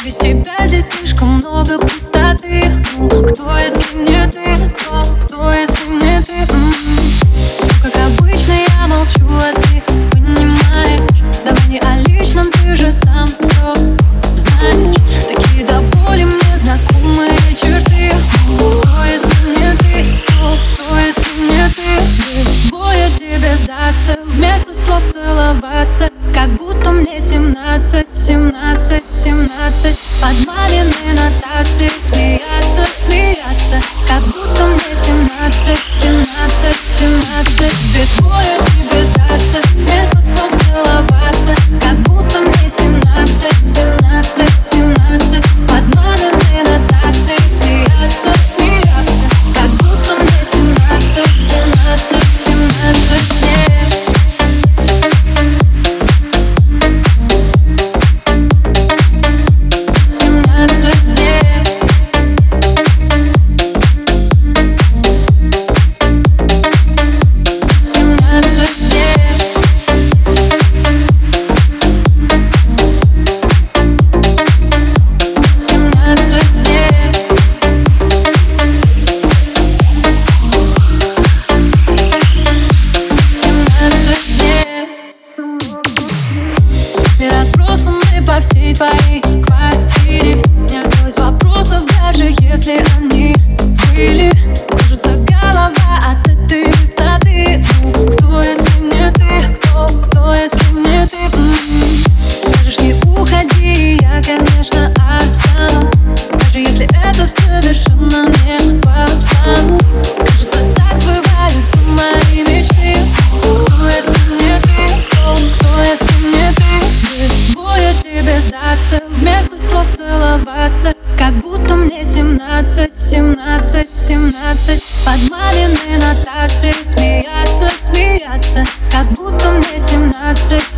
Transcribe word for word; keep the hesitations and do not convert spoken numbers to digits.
Без тебя здесь слишком много пустоты. Ну, кто, если не ты? Кто, кто, если не ты? М-м-м. Как обычно я молчу, а ты понимаешь. Давай не о личном, ты же сам все знаешь. Такие до боли мне знакомые черты. Ну, кто, если не ты? Кто, кто, если не ты? Без боя тебе сдаться, вместо слов целоваться. Как будто мне семнадцать, семнадцать, семнадцать. Под мамины нотации смеяться, смеяться. Как будто мне семнадцать, семнадцать, семнадцать. Без боя тебе сдаться, вместо слов целоваться. Как будто мне семнадцать, семнадцать, семнадцать. Под мамины нотации смеяться, смеяться. Как будто мне семнадцать, семнадцать, семнадцать. Разбросаны по всей твоей квартире. Не осталось вопросов, даже если они были. Кружится голова от этой высоты. Ну, кто, если не ты? Кто, кто, если не ты? М-м-м. Скажешь, не уходи, я, конечно, остану. Даже если это совершенно не по плану. Кажется, так сбываются мои мечты. Кто, если не ты? Кто, кто, если не ты? Без боя тебе сдаться, вместо слов целоваться. Как будто мне семнадцать, семнадцать, семнадцать. Под мамины нотации смеяться, смеяться. Как будто мне семнадцать.